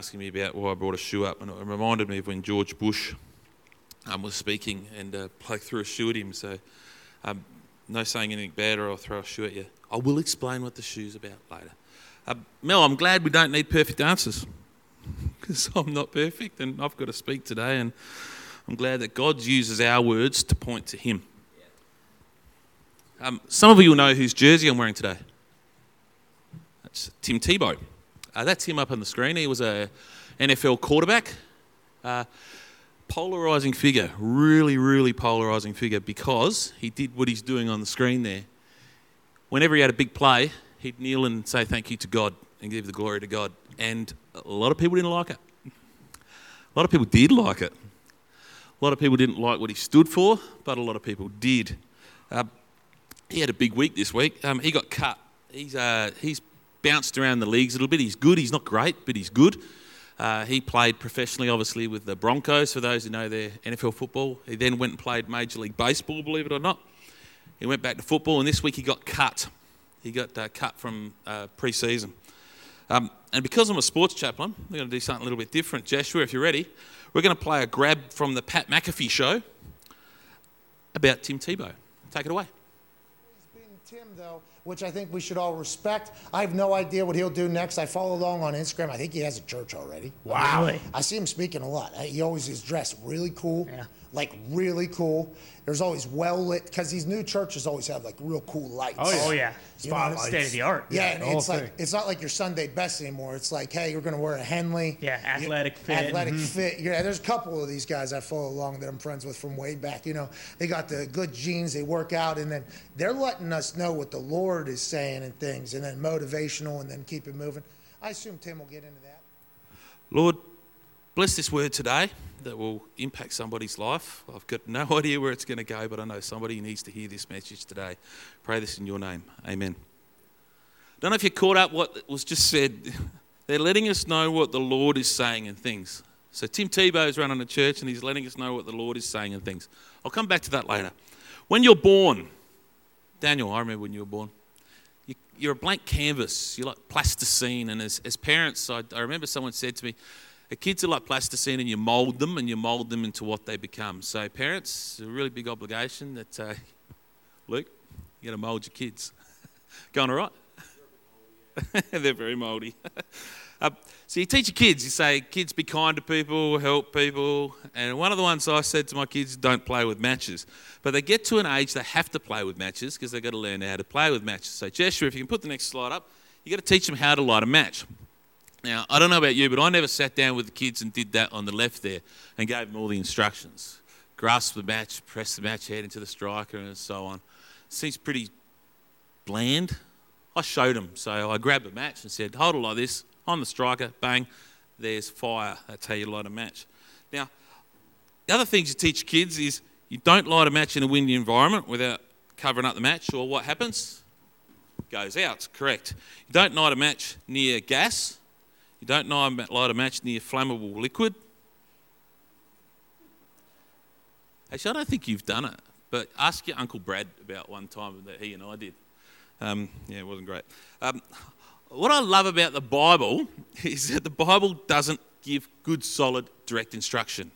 asking me about why I brought a shoe up, and it reminded me of when George Bush was speaking and a bloke threw a shoe at him. So no saying anything bad or I'll throw a shoe at you. I will explain what the shoe's about later. Mel, I'm glad we don't need perfect answers because I'm not perfect and I've got to speak today, and I'm glad that God uses our words to point to him. Some of you will know whose jersey I'm wearing today. That's Tim Tebow. That's him up on the screen. He was a NFL quarterback. Polarising figure, really, really polarising figure, because he did what he's doing on the screen there. Whenever he had a big play, he'd kneel and say thank you to God and give the glory to God. And a lot of people didn't like it. A lot of people did like it. A lot of people didn't like what he stood for, but a lot of people did. He had a big week this week. He got cut. He's bounced around the leagues a little bit. He's good. He's not great, but he's good. He played professionally, obviously, with the Broncos, for those who know their NFL football. He then went and played Major League Baseball, believe it or not. He went back to football, and this week he got cut. He got cut from pre-season. And because I'm a sports chaplain, we're going to do something a little bit different. Joshua, if you're ready, we're going to play a grab from the Pat McAfee show about Tim Tebow. Take it away. He's been Tim, though, which I think we should all respect. I have no idea what he'll do next. I follow along on Instagram. I think he has a church already. Wow. I see him speaking a lot. He always is dressed really cool. Yeah. Like really cool. There's always well lit, because these new churches always have like real cool lights. Oh yeah. You know what I mean? State of the art. Yeah, and the whole it's like thing. it's not like your Sunday best anymore. It's like, hey, you're gonna wear a Henley. Yeah, athletic fit. Athletic fit. Yeah, there's a couple of these guys I follow along that I'm friends with from way back. You know, they got the good genes, they work out, and then they're letting us know what the Lord is saying and things, and then motivational, and then keep it moving. I assume Tim will get into that. Lord, bless this word today that will impact somebody's life. I've got no idea where it's going to go, but I know somebody needs to hear this message today. Pray this in your name. Amen. Don't know if you caught up what was just said. They're letting us know what the Lord is saying and things. So Tim Tebow is running a church and he's letting us know what the Lord is saying and things. I'll come back to that later. When you're born, Daniel, I remember when you were born, you're a blank canvas. You're like plasticine. And as parents, I remember someone said to me, kids are like plasticine, and you mould them into what they become. So parents, it's a really big obligation that, Luke, you got to mould your kids. Going all right? They're very mouldy. So you teach your kids, you say, kids, be kind to people, help people. And one of the ones I said to my kids, don't play with matches. But they get to an age they have to play with matches because they've got to learn how to play with matches. So Joshua, if you can put the next slide up, you've got to teach them how to light a match. Now, I don't know about you, but I never sat down with the kids and did that on the left there and gave them all the instructions. Grasp the match, press the match head into the striker and so on. Seems pretty bland. I showed them. So I grabbed a match and said, hold it like this, on the striker, bang, there's fire. That's how you light a match. Now, the other things you teach kids is you don't light a match in a windy environment without covering up the match, or what happens? It goes out, correct. You don't light a match near gas. You don't light a match near flammable liquid. Actually, I don't think you've done it, but ask your Uncle Brad about one time that he and I did. It wasn't great. What I love about the Bible is that the Bible doesn't give good, solid, direct instruction.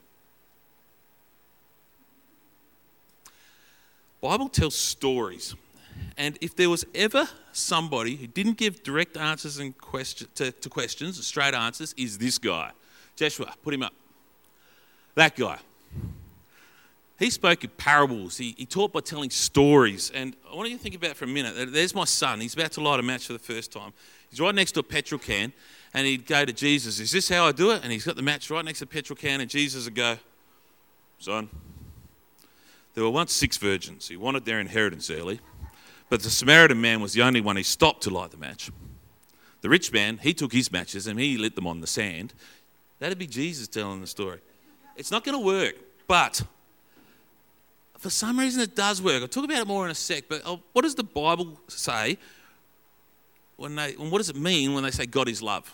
Bible tells stories. And if there was ever somebody who didn't give direct answers to questions, straight answers, is this guy. Joshua, put him up. That guy. He spoke in parables. He taught by telling stories. And I want you to think about it for a minute. There's my son. He's about to light a match for the first time. He's right next to a petrol can, and he'd go to Jesus, is this how I do it? And he's got the match right next to the petrol can, and Jesus would go, son, there were once 6 virgins who wanted their inheritance early. But the Samaritan man was the only one who stopped to light the match. The rich man, he took his matches and he lit them on the sand. That'd be Jesus telling the story. It's not going to work, but for some reason it does work. I'll talk about it more in a sec, but what does the Bible say what does it mean when they say God is love?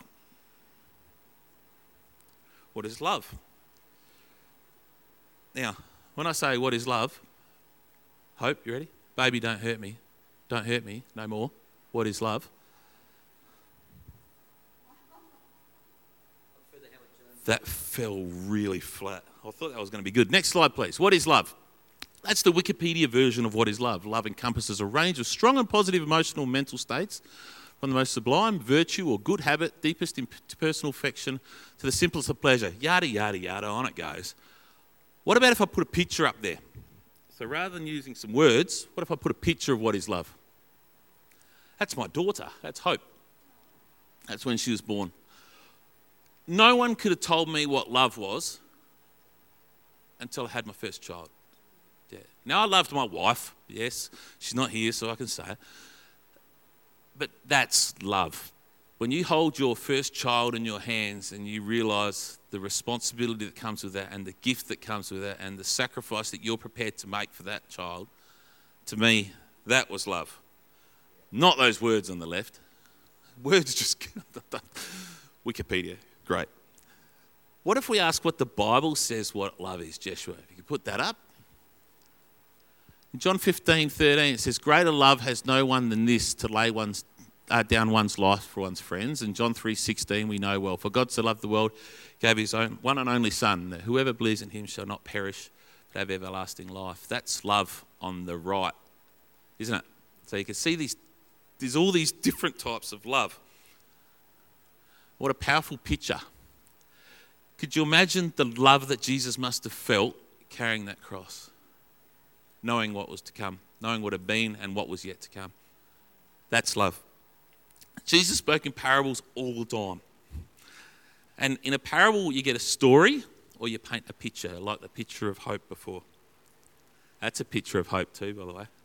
What is love? Now, when I say what is love, Hope, you ready? Baby, don't hurt me. Don't hurt me no more. What is love? That fell really flat. I thought that was going to be good. Next slide, please. What is love? That's the Wikipedia version of what is love. Love encompasses a range of strong and positive emotional and mental states, from the most sublime virtue or good habit, deepest personal affection, to the simplest of pleasure. Yada, yada, yada, on it goes. What about if I put a picture up there? So rather than using some words, what if I put a picture of what is love? That's my daughter. That's Hope. That's when she was born. No one could have told me what love was until I had my first child. Yeah. Now, I loved my wife. Yes, she's not here, so I can say it. But that's love. When you hold your first child in your hands and you realise the responsibility that comes with that and the gift that comes with that and the sacrifice that you're prepared to make for that child, to me, that was love. Not those words on the left. Words just... Wikipedia, great. What if we ask what the Bible says what love is, Jeshua? If you could put that up. In John 15:13, it says, greater love has no one than this, to lay down one's life for one's friends. And John 3:16, we know well, for God so loved the world, gave his own one and only Son, that whoever believes in him shall not perish, but have everlasting life. That's love on the right, isn't it? So you can see there's all these different types of love. What a powerful picture. Could you imagine the love that Jesus must have felt carrying that cross? Knowing what was to come, knowing what had been and what was yet to come. That's love. Jesus spoke in parables all the time. And in a parable, you get a story or you paint a picture, like the picture of Hope before. That's a picture of Hope too, by the way.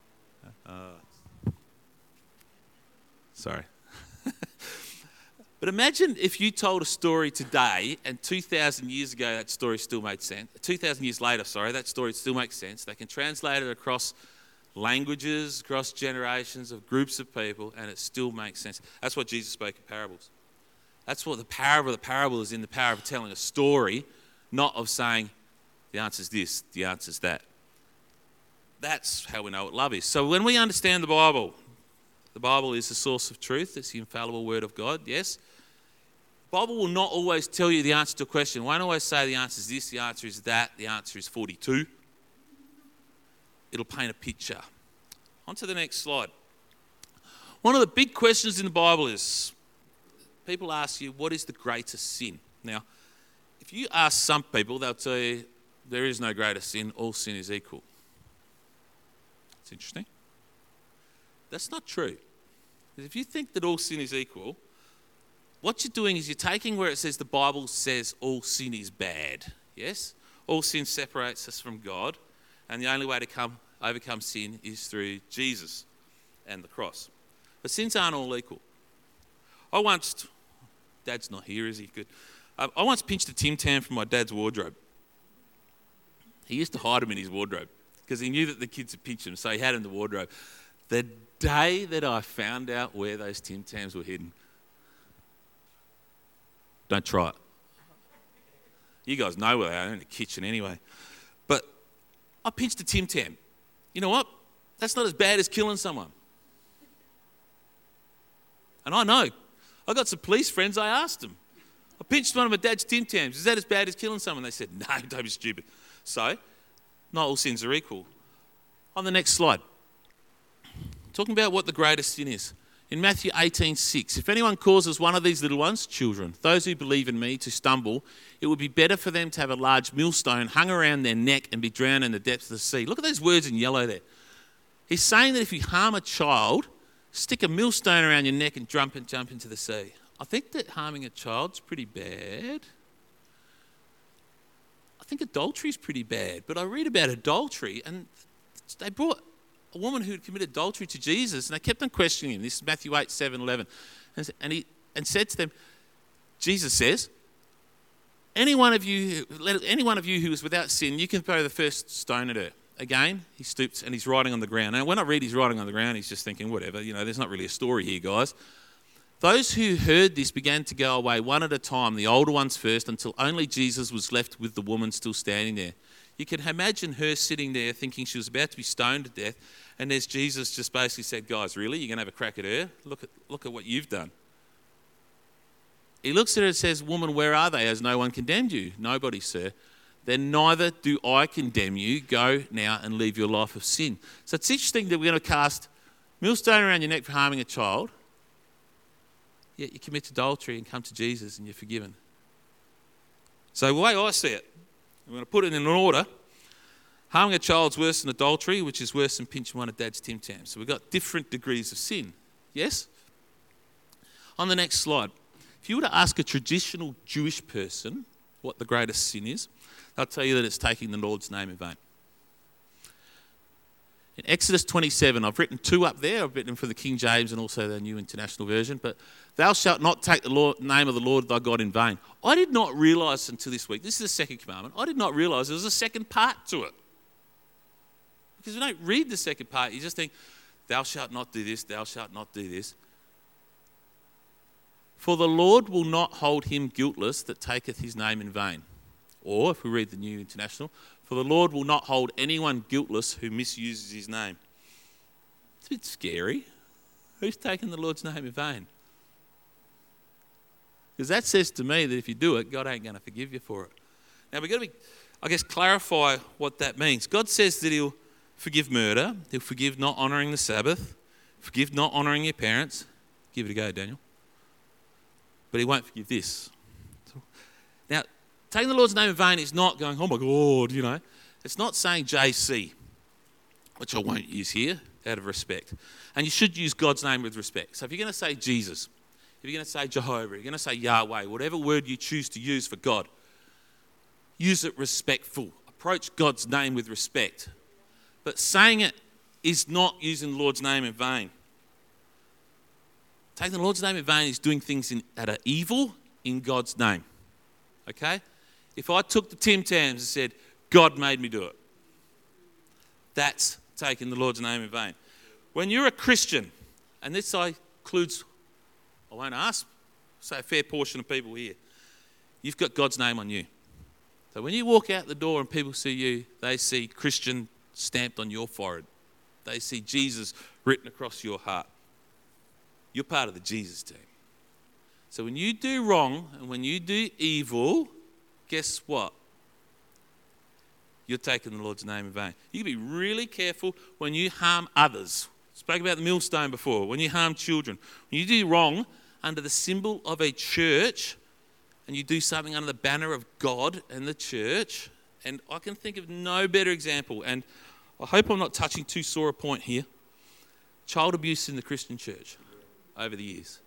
Sorry. But imagine if you told a story today and 2,000 years ago that story still made sense. 2,000 years later, that story still makes sense. They can translate it across languages, across generations of groups of people, and it still makes sense. That's what Jesus spoke in parables. That's what the power of the parable is, in the power of telling a story, not of saying the answer's this, the answer's that. That's how we know what love is. So when we understand the Bible is the source of truth. It's the infallible word of God, yes. The Bible will not always tell you the answer to a question. It won't always say the answer is this, the answer is that, the answer is 42. It'll paint a picture. On to the next slide. One of the big questions in the Bible is, people ask you, what is the greatest sin? Now, if you ask some people, they'll tell you, there is no greater sin, all sin is equal. It's interesting. That's not true. If you think that all sin is equal, what you're doing is you're taking where it says the Bible says all sin is bad. Yes? All sin separates us from God, and the only way to overcome sin is through Jesus and the cross. But sins aren't all equal. Dad's not here, is he? Good. I once pinched a Tim Tam from my dad's wardrobe. He used to hide them in his wardrobe because he knew that the kids would pinch them, so he had them in the wardrobe. The day that I found out where those Tim Tams were hidden, don't try it. You guys know where they are, in the kitchen anyway. But I pinched a Tim Tam. You know what? That's not as bad as killing someone. And I know. I got some police friends, I asked them. I pinched one of my dad's Tim Tams. Is that as bad as killing someone? They said, no, don't be stupid. So, not all sins are equal. On the next slide. Talking about what the greatest sin is. In Matthew 18:6, if anyone causes one of these little ones, children, those who believe in me, to stumble, it would be better for them to have a large millstone hung around their neck and be drowned in the depths of the sea. Look at those words in yellow there. He's saying that if you harm a child, stick a millstone around your neck and jump into the sea. I think that harming a child's pretty bad. I think adultery's pretty bad. But I read about adultery, and they brought a woman who had committed adultery to Jesus, and they kept on questioning him. This is Matthew 8:7-11. And said to them, Jesus says, any one of you who is without sin, you can throw the first stone at her. Again, he stoops and he's writing on the ground. Now, when I read he's writing on the ground, he's just thinking, whatever, there's not really a story here, guys. Those who heard this began to go away one at a time, the older ones first, until only Jesus was left with the woman still standing there. You can imagine her sitting there thinking she was about to be stoned to death, and there's Jesus just basically said, guys, really? You're going to have a crack at her? Look at what you've done. He looks at her and says, "Woman, where are they? Has no one condemned you?" "Nobody, sir." "Then neither do I condemn you. Go now and leave your life of sin." So it's interesting that we're going to cast millstone around your neck for harming a child, yet you commit adultery and come to Jesus and you're forgiven. So the way I see it, I'm going to put it in an order. Harming a child's worse than adultery, which is worse than pinching one of Dad's Tim Tams. So we've got different degrees of sin. Yes? On the next slide, if you were to ask a traditional Jewish person what the greatest sin is, they'll tell you that it's taking the Lord's name in vain. In Exodus 27, I've written two up there. I've written them for the King James and also the New International Version. But thou shalt not take the name of the Lord thy God in vain. I did not realise until this week, this is the second commandment, I did not realise there was a second part to it. Because we don't read the second part, you just think, thou shalt not do this, thou shalt not do this. For the Lord will not hold him guiltless that taketh his name in vain. Or, if we read the New International, for the Lord will not hold anyone guiltless who misuses his name. It's a bit scary. Who's taken the Lord's name in vain? Because that says to me that if you do it, God ain't going to forgive you for it. Now, we've got to clarify what that means. God says that he'll forgive murder, he'll forgive not honouring the Sabbath, forgive not honouring your parents. Give it a go, Daniel. But he won't forgive this. Now, taking the Lord's name in vain is not going, oh my God, you know. It's not saying JC, which I won't use here out of respect. And you should use God's name with respect. So if you're going to say Jesus, if you're going to say Jehovah, you're going to say Yahweh, whatever word you choose to use for God, use it respectful. Approach God's name with respect. But saying it is not using the Lord's name in vain. Taking the Lord's name in vain is doing things that are evil in God's name. Okay? If I took the Tim Tams and said, God made me do it, that's taking the Lord's name in vain. When you're a Christian, and this includes, I won't ask, say a fair portion of people here, you've got God's name on you. So when you walk out the door and people see you, they see Christian stamped on your forehead. They see Jesus written across your heart. You're part of the Jesus team. So when you do wrong and when you do evil, guess what? You're taking the Lord's name in vain. You can be really careful when you harm others. Spoke about the millstone before. When you harm children. When you do wrong under the symbol of a church and you do something under the banner of God and the church, and I can think of no better example, and I hope I'm not touching too sore a point here, child abuse in the Christian church over the years.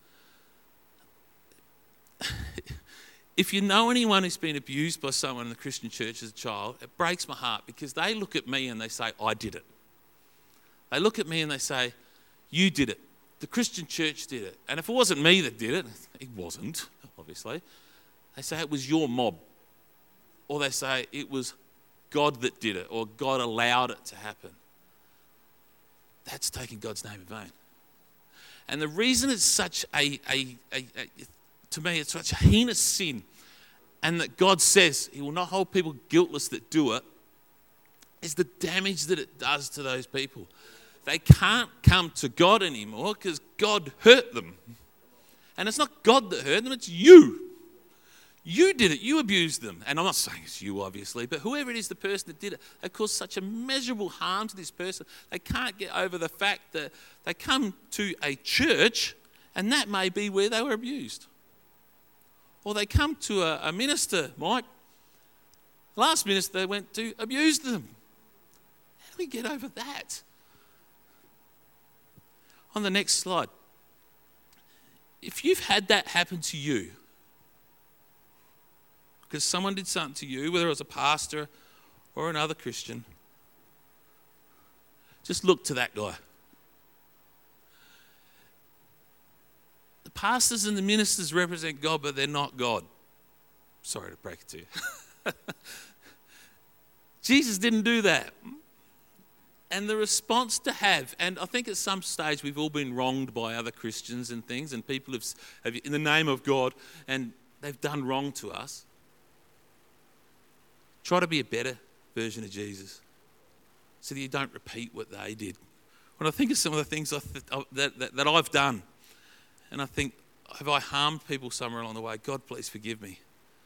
If you know anyone who's been abused by someone in the Christian church as a child, it breaks my heart because they look at me and they say, I did it. They look at me and they say, you did it. The Christian church did it. And if it wasn't me that did it, it wasn't, obviously, they say it was your mob. Or they say it was God that did it, or God allowed it to happen. That's taking God's name in vain. And the reason it's such to me, it's such a heinous sin, and that God says he will not hold people guiltless that do it, is the damage that it does to those people. They can't come to God anymore because God hurt them. And it's not God that hurt them, it's you. You did it, you abused them. And I'm not saying it's you, obviously, but whoever it is, the person that did it, they caused such immeasurable harm to this person. They can't get over the fact that they come to a church and that may be where they were abused. Or they come to a minister, Mike. Last minister they went to abused them. How do we get over that? On the next slide. If you've had that happen to you, because someone did something to you, whether it was a pastor or another Christian, just look to that guy. The pastors and the ministers represent God, but they're not God. Sorry to break it to you. Jesus didn't do that. And the response to have, and I think at some stage we've all been wronged by other Christians and things, and people have in the name of God, and they've done wrong to us. Try to be a better version of Jesus so that you don't repeat what they did. When I think of some of the things that I've done, and I think, have I harmed people somewhere along the way? God, please forgive me.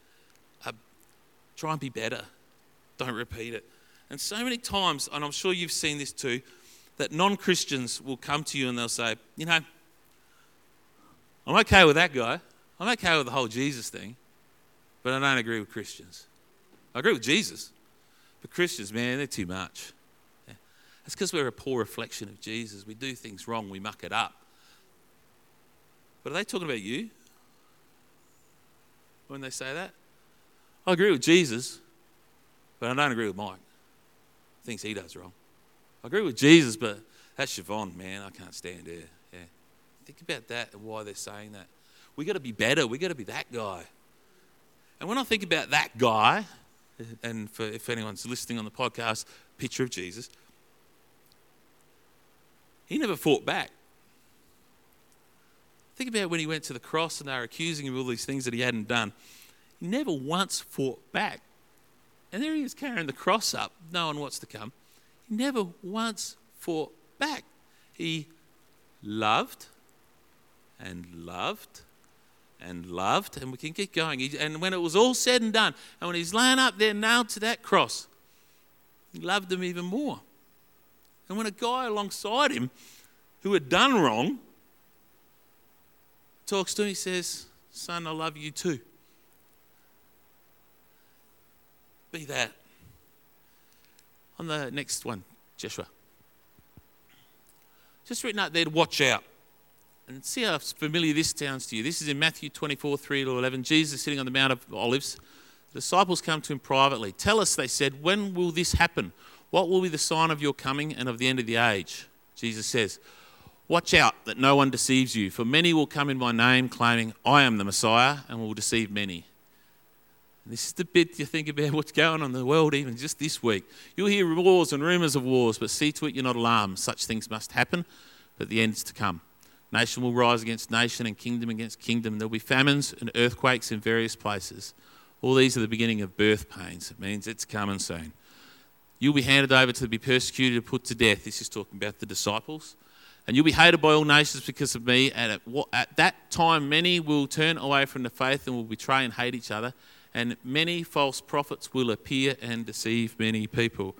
Try and be better. Don't repeat it. And so many times, and I'm sure you've seen this too, that non-Christians will come to you and they'll say, you know, I'm okay with that guy. I'm okay with the whole Jesus thing, but I don't agree with Christians. I agree with Jesus, but Christians, man, they're too much. Yeah. That's because we're a poor reflection of Jesus. We do things wrong. We muck it up. But are they talking about you when they say that? I agree with Jesus, but I don't agree with Mike. Things he does wrong. I agree with Jesus, but that's Siobhan, man. I can't stand her. Yeah. Think about that and why they're saying that. We got to be better. We got to be that guy. And when I think about that guy, and if anyone's listening on the podcast, picture of Jesus, he never fought back. Think about when he went to the cross and they were accusing him of all these things that he hadn't done. He never once fought back. And there he is carrying the cross up, knowing what's to come. He never once fought back. He loved and loved and loved, and we can keep going. And when it was all said and done, and when he's laying up there nailed to that cross, he loved him even more. And when a guy alongside him who had done wrong talks to him, he says, son, I love you too. Be that. On the next one, Joshua. Just written up there to watch out. And see how familiar this sounds to you. This is in Matthew 24, 3-11. Jesus sitting on the Mount of Olives. The disciples come to him privately. Tell us, they said, when will this happen? What will be the sign of your coming and of the end of the age? Jesus says, watch out that no one deceives you, for many will come in my name claiming, I am the Messiah, and will deceive many. And this is the bit you think about what's going on in the world even just this week. You'll hear wars and rumours of wars, but see to it you're not alarmed. Such things must happen, but the end is to come. Nation will rise against nation and kingdom against kingdom. There will be famines and earthquakes in various places. All these are the beginning of birth pains. It means it's coming soon. You'll be handed over to be persecuted and put to death. This is talking about the disciples. And you'll be hated by all nations because of me. And at that time, many will turn away from the faith and will betray and hate each other. And many false prophets will appear and deceive many people.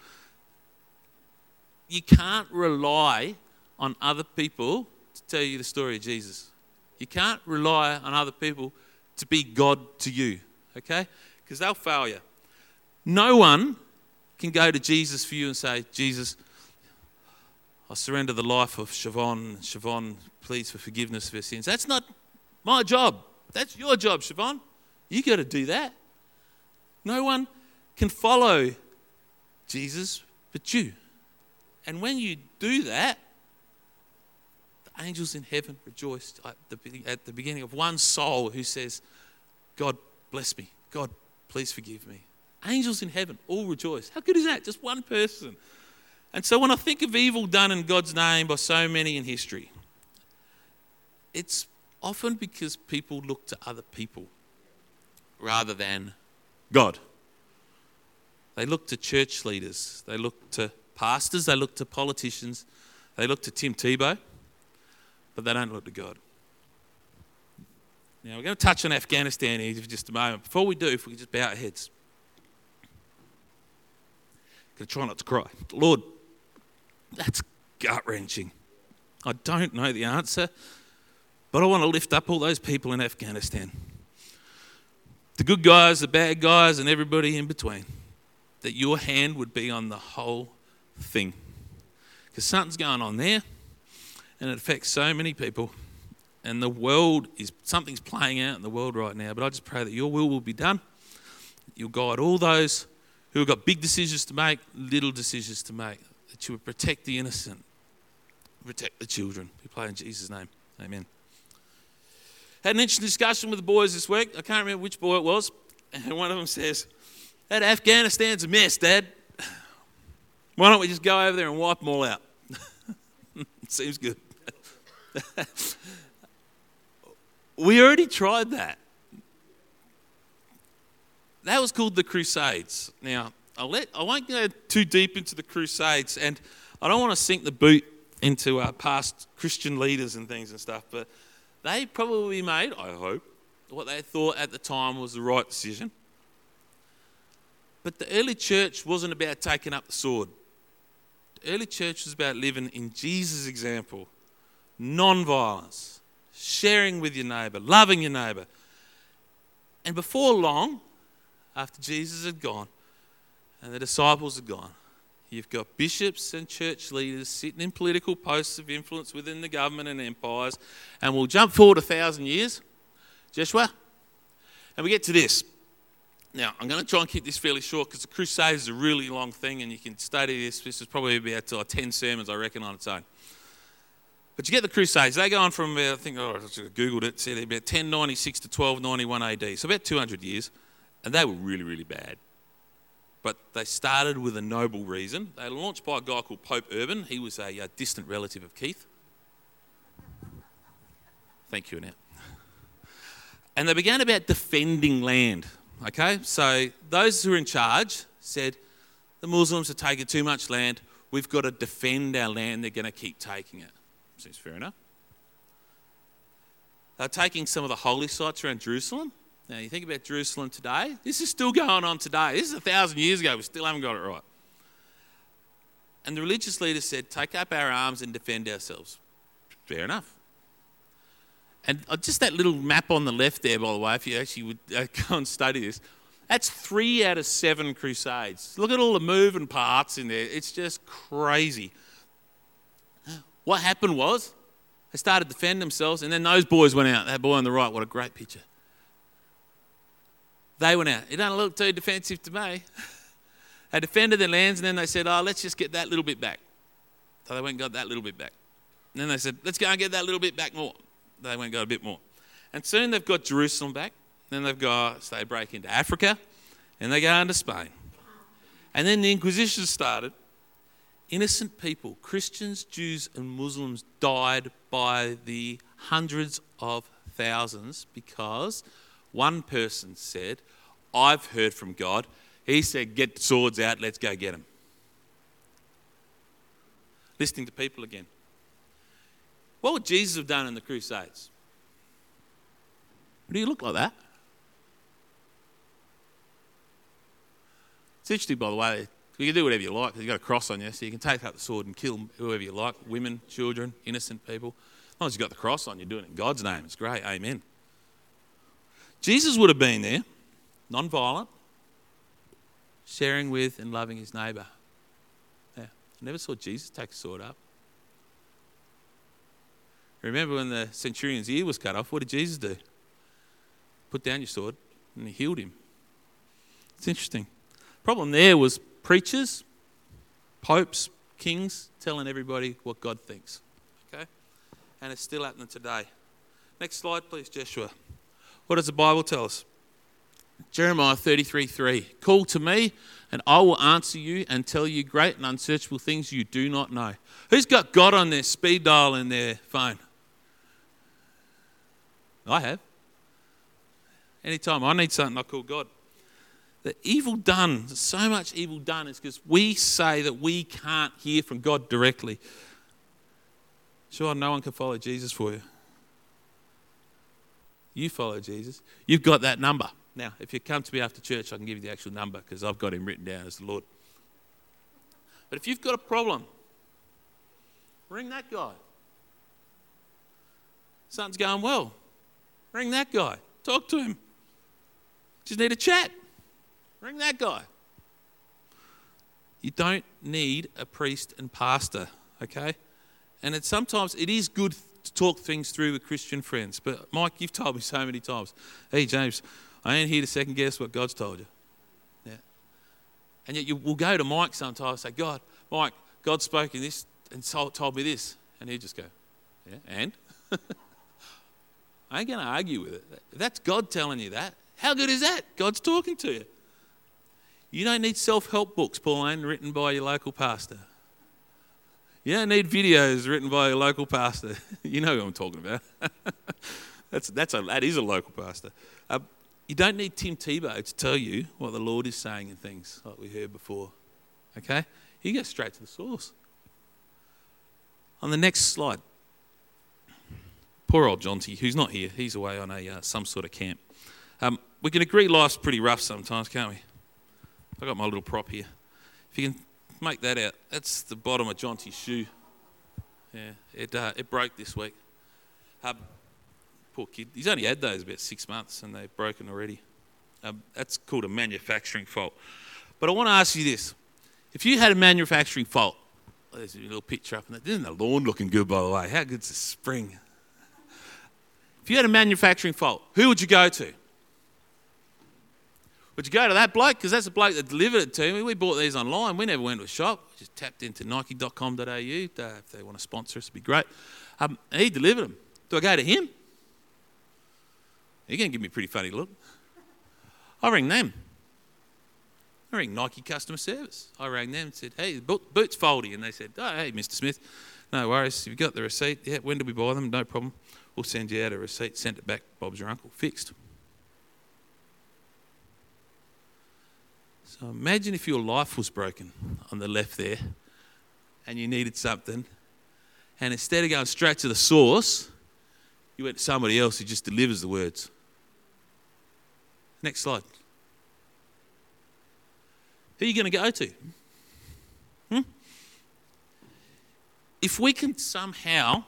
You can't rely on other people to tell you the story of Jesus. You can't rely on other people to be God to you, okay? Because they'll fail you. No one can go to Jesus for you and say, Jesus, I surrender the life of Siobhan. Siobhan, please for forgiveness for her sins. That's not my job. That's your job, Siobhan. You got to do that. No one can follow Jesus but you. And when you do that, the angels in heaven rejoice at the beginning of one soul who says, God bless me. God, please forgive me. Angels in heaven all rejoice. How good is that? Just one person. And so when I think of evil done in God's name by so many in history, it's often because people look to other people rather than God. They look to church leaders. They look to pastors. They look to politicians. They look to Tim Tebow. But they don't look to God. Now, we're going to touch on Afghanistan here for just a moment. Before we do, if we could just bow our heads. I'm going to try not to cry. Lord, that's gut-wrenching. I don't know the answer, but I want to lift up all those people in Afghanistan. The good guys, the bad guys, and everybody in between. That your hand would be on the whole thing. Because something's going on there. And it affects so many people. And the world something's playing out in the world right now. But I just pray that your will be done. You'll guide all those who have got big decisions to make, little decisions to make. That you would protect the innocent, protect the children. We pray in Jesus' name. Amen. Had an interesting discussion with the boys this week. I can't remember which boy it was. And one of them says, that Afghanistan's a mess, Dad. Why don't we just go over there and wipe them all out? Seems good. We already tried that. That was called the Crusades. Now, I won't go too deep into the Crusades, and I don't want to sink the boot into past Christian leaders and things and stuff, but They probably made, I hope, what they thought at the time was the right decision. But the early church wasn't about taking up the sword. The early church was about living in Jesus' example, non-violence, sharing with your neighbour, loving your neighbour. And before long, after Jesus had gone and the disciples had gone, you've got bishops and church leaders sitting in political posts of influence within the government and empires. And we'll jump forward 1,000 years, Joshua, and we get to this. Now, I'm going to try and keep this fairly short because the crusade is a really long thing and you can study this. This is probably about 10 sermons, I reckon, on its own. But you get the crusades. They go on from, I googled it, said about 1096 to 1291 AD, so about 200 years. And they were really, really bad. But they started with a noble reason. They were launched by a guy called Pope Urban. He was a distant relative of Keith. Thank you, Annette. And they began about defending land. Okay, so those who were in charge said, the Muslims are taking too much land. We've got to defend our land. They're going to keep taking it. Seems fair enough. They're taking some of the holy sites around Jerusalem. Now, you think about Jerusalem today. This is still going on today. This is 1,000 years ago. We still haven't got it right. And the religious leaders said, take up our arms and defend ourselves. Fair enough. And just that little map on the left there, by the way, if you actually would go and study this, that's 3 out of 7 crusades. Look at all the moving parts in there. It's just crazy. What happened was they started to defend themselves, and then those boys went out. That boy on the right, what a great picture. They went out. It doesn't look too defensive to me. They defended their lands, and then they said, let's just get that little bit back. So they went and got that little bit back. And then they said, let's go and get that little bit back more. They went and got a bit more. And soon they've got Jerusalem back. Then so they break into Africa, and they go into Spain. And then the Inquisition started. Innocent people, Christians, Jews, and Muslims died by the hundreds of thousands because one person said, I've heard from God. He said, get the swords out, let's go get them. Listening to people again. What would Jesus have done in the Crusades? Do you look like that? It's interesting, by the way. You can do whatever you like because you've got a cross on you, so you can take up the sword and kill whoever you like, women, children, innocent people. As long as you've got the cross on, you're doing it in God's name. It's great. Amen. Jesus would have been there, non-violent, sharing with and loving his neighbour. Yeah. I never saw Jesus take a sword up. Remember when the centurion's ear was cut off, what did Jesus do? Put down your sword, and he healed him. It's interesting. Problem there was preachers, popes, kings telling everybody what God thinks. Okay? And it's still happening today. Next slide, please, Joshua. What does the Bible tell us? Jeremiah 33:3. Call to me, and I will answer you and tell you great and unsearchable things you do not know. Who's got God on their speed dial in their phone? I have. Anytime I need something, I call God. The evil done, so much evil done, is because we say that we can't hear from God directly. Sure, no one can follow Jesus for you. You follow Jesus. You've got that number. Now, if you come to me after church, I can give you the actual number because I've got him written down as the Lord. But if you've got a problem, ring that guy. Something's going well. Ring that guy. Talk to him. Just need a chat. Ring that guy. You don't need a priest and pastor, okay? And sometimes it is good to talk things through with Christian friends. But Mike, you've told me so many times, hey James, I ain't here to second guess what God's told you. Yeah. And yet you will go to Mike sometimes and say, Mike, God spoke in this and told me this. And he'll just go, yeah, and? I ain't going to argue with it. If that's God telling you that, how good is that? God's talking to you. You don't need self-help books, Pauline, written by your local pastor. You don't need videos written by your local pastor. You know who I'm talking about. That is a local pastor. You don't need Tim Tebow to tell you what the Lord is saying in things like we heard before. Okay? You go straight to the source. On the next slide. Poor old Jonty, who's not here. He's away on some sort of camp. We can agree life's pretty rough sometimes, can't we? I've got my little prop here. If you can make that out, that's the bottom of Jonty's shoe. Yeah, it broke this week. Poor kid. He's only had those about 6 months and they've broken already. That's called a manufacturing fault. But I want to ask you this. If you had a manufacturing fault, there's a little picture up in there. Isn't the lawn looking good, by the way? How good's the spring? If you had a manufacturing fault, who would you go to? Would you go to that bloke? Because that's the bloke that delivered it to me. We bought these online. We never went to a shop. We just tapped into nike.com.au. If they want to sponsor us, it'd be great. And he delivered them. Do I go to him? You're going to give me a pretty funny look. I rang them. I rang Nike customer service. I rang them and said, hey, the boot's faulty. And they said, oh, hey, Mr. Smith, no worries. You've got the receipt. Yeah, when did we buy them? No problem. We'll send you out a receipt. Send it back. Bob's your uncle. Fixed. So imagine if your life was broken on the left there and you needed something, and instead of going straight to the source, you went to somebody else who just delivers the words. Next slide. Who are you going to go to? If we can somehow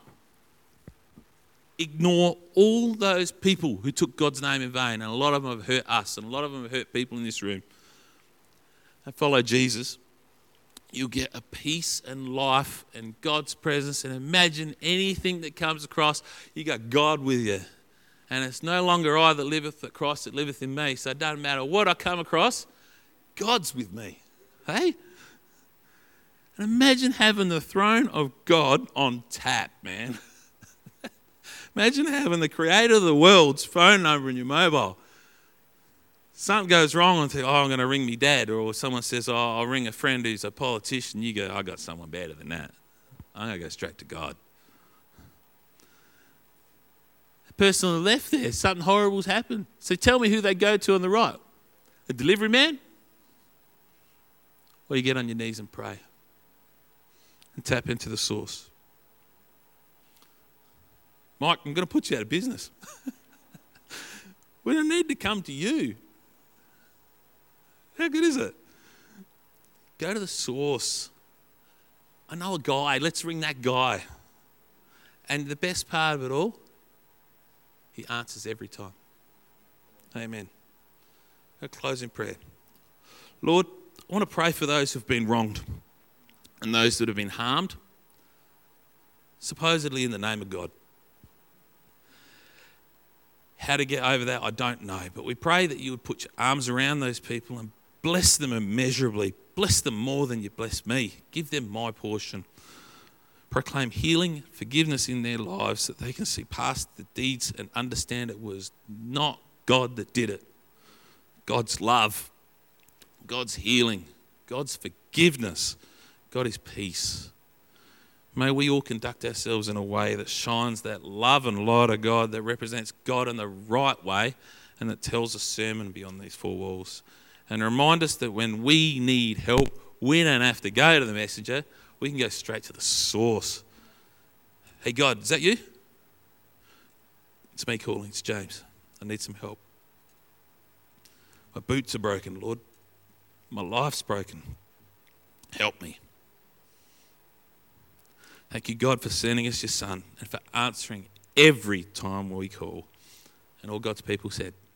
ignore all those people who took God's name in vain, and a lot of them have hurt us, and a lot of them have hurt people in this room, and follow Jesus, you'll get a peace and life and God's presence. And imagine anything that comes across, you got God with you. And it's no longer I that liveth, but Christ that liveth in me. So it doesn't matter what I come across, God's with me. Hey? And imagine having the throne of God on tap, man. Imagine having the creator of the world's phone number in your mobile. Something goes wrong and think, I'm going to ring me dad. Or someone says, I'll ring a friend who's a politician. You go, I got someone better than that. I'm going to go straight to God. The person on the left there, something horrible's happened. So tell me who they go to on the right. A delivery man? Or you get on your knees and pray and tap into the source. Mike, I'm going to put you out of business. We don't need to come to you. How good is it? Go to the source. I know a guy. Let's ring that guy. And the best part of it all, he answers every time. Amen. A closing prayer. Lord, I want to pray for those who've been wronged and those that have been harmed, supposedly in the name of God. How to get over that, I don't know. But we pray that you would put your arms around those people and bless them immeasurably. Bless them more than you bless me. Give them my portion. Proclaim healing, forgiveness in their lives so that they can see past the deeds and understand it was not God that did it. God's love, God's healing, God's forgiveness, God is peace. May we all conduct ourselves in a way that shines that love and light of God, that represents God in the right way and that tells a sermon beyond these four walls. And remind us that when we need help, we don't have to go to the messenger. We can go straight to the source. Hey, God, is that you? It's me calling. It's James. I need some help. My boots are broken, Lord. My life's broken. Help me. Thank you, God, for sending us your Son and for answering every time we call. And all God's people said,